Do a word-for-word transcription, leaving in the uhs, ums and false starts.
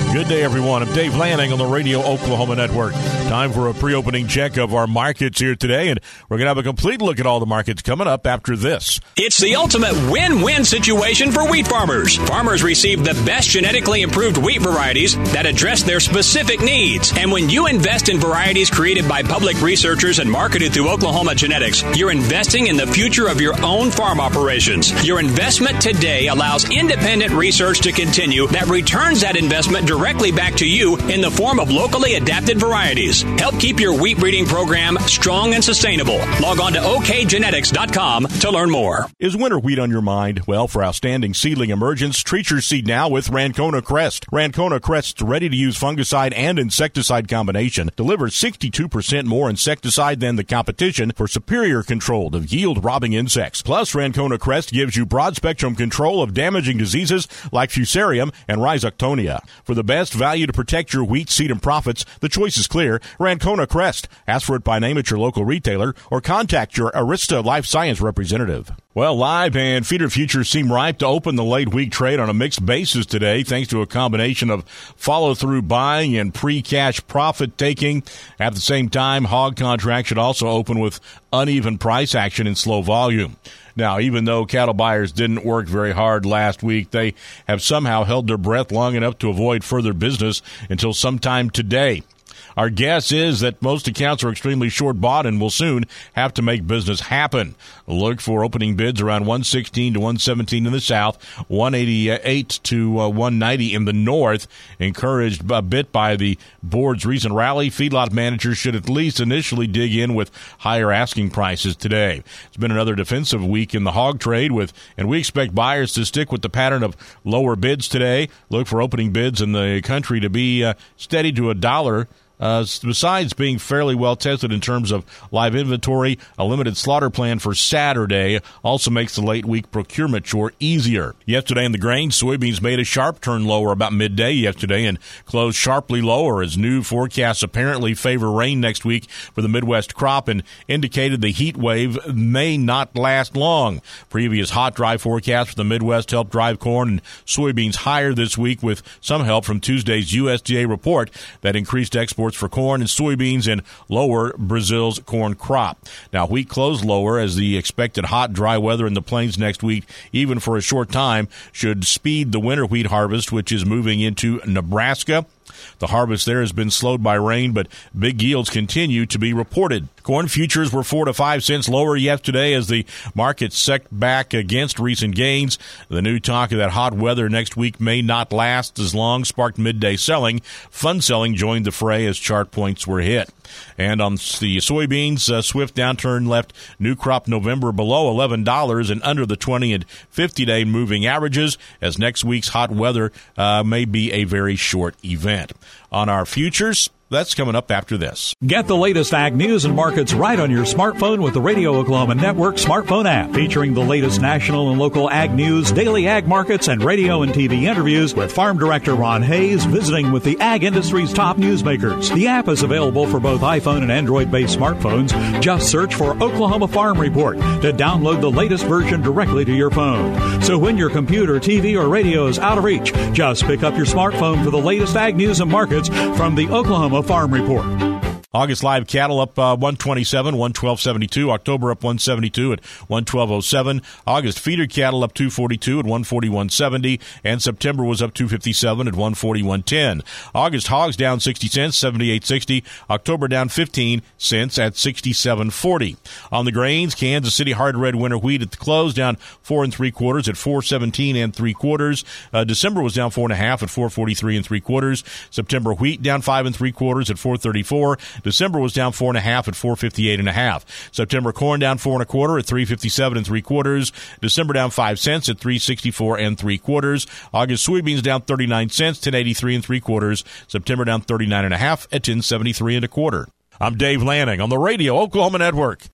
Good day, everyone. I'm Dave Lanning on the Radio Oklahoma Network. Time for a pre-opening check of our markets here today, and we're going to have a complete look at all the markets coming up after this. It's the ultimate win-win situation for wheat farmers. Farmers receive the best genetically improved wheat varieties that address their specific needs. And when you invest in varieties created by public researchers and marketed through Oklahoma Genetics, you're investing in the future of your own farm operations. Your investment today allows independent research to continue that returns that investment directly back to you in the form of locally adapted varieties. Help keep your wheat breeding program strong and sustainable. Log on to O K genetics dot com to learn more. Is winter wheat on your mind? Well, for outstanding seedling emergence, treat your seed now with Rancona Crest. Rancona Crest's ready-to-use fungicide and insecticide combination delivers sixty-two percent more insecticide than the competition for superior control of yield-robbing insects. Plus, Rancona Crest gives you broad-spectrum control of damaging diseases like Fusarium and Rhizoctonia. For the best value to protect your wheat seed and profits, the choice is clear. Rancona Crest. Ask for it by name at your local retailer or contact your Arista Life Science representative. Well, live and feeder futures seem ripe to open the late week trade on a mixed basis today, thanks to a combination of follow-through buying and pre-cash profit taking. At the same time, hog contracts should also open with uneven price action and slow volume. Now, even though cattle buyers didn't work very hard last week, they have somehow held their breath long enough to avoid further business until sometime today. Our guess is that most accounts are extremely short bought and will soon have to make business happen. Look for opening bids around one sixteen to one seventeen in the south, one eighty-eight to one ninety in the north. Encouraged a bit by the board's recent rally, feedlot managers should at least initially dig in with higher asking prices today. It's been another defensive week in the hog trade, with, and we expect buyers to stick with the pattern of lower bids today. Look for opening bids in the country to be uh, steady to a dollar. Uh, besides being fairly well tested in terms of live inventory, a limited slaughter plan for Saturday also makes the late week procurement chore easier. Yesterday in the grain, soybeans made a sharp turn lower about midday yesterday and closed sharply lower as new forecasts apparently favor rain next week for the Midwest crop and indicated the heat wave may not last long. Previous hot, dry forecasts for the Midwest helped drive corn and soybeans higher this week, with some help from Tuesday's U S D A report that increased exports for corn and soybeans and lower Brazil's corn crop. Now, wheat closed lower as the expected hot, dry weather in the plains next week, even for a short time, should speed the winter wheat harvest, which is moving into Nebraska. The harvest there has been slowed by rain, but big yields continue to be reported. Corn futures were four to five cents lower yesterday as the market set back against recent gains. The new talk of that hot weather next week may not last as long sparked midday selling. Fund selling joined the fray as chart points were hit. And on the soybeans, a swift downturn left new crop November below eleven dollars and under the twenty and fifty-day moving averages, as next week's hot weather uh, may be a very short event. On our futures, that's coming up after this. Get the latest ag news and markets right on your smartphone with the Radio Oklahoma Network smartphone app, featuring the latest national and local ag news, daily ag markets, and radio and T V interviews with Farm Director Ron Hayes visiting with the ag industry's top newsmakers. The app is available for both iPhone and Android-based smartphones. Just search for Oklahoma Farm Report to download the latest version directly to your phone. So when your computer, T V, or radio is out of reach, just pick up your smartphone for the latest ag news and markets from the Oklahoma Farm Report. August live cattle up uh, one twenty-seven, one twelve seventy-two. October up one seventy-two at one twelve oh seven. August feeder cattle up two forty-two at one forty-one seventy, and September was up two fifty-seven at one forty-one ten. August hogs down sixty cents, seventy-eight sixty. October down fifteen cents at sixty-seven forty. On the grains, Kansas City hard red winter wheat at the close down four and three quarters at four seventeen and three quarters. Uh, December was down four and a half at four forty-three and three quarters. September wheat down five and three quarters at four thirty-four. December was down four and a half at four fifty-eight and a half. September corn down four and a quarter at three fifty-seven and three quarters. December down five cents at three sixty-four and three quarters. August soybeans down thirty-nine cents, ten eighty-three and three quarters. September down thirty-nine and a half at ten seventy-three and a quarter. I'm Dave Lanning on the Radio Oklahoma Network.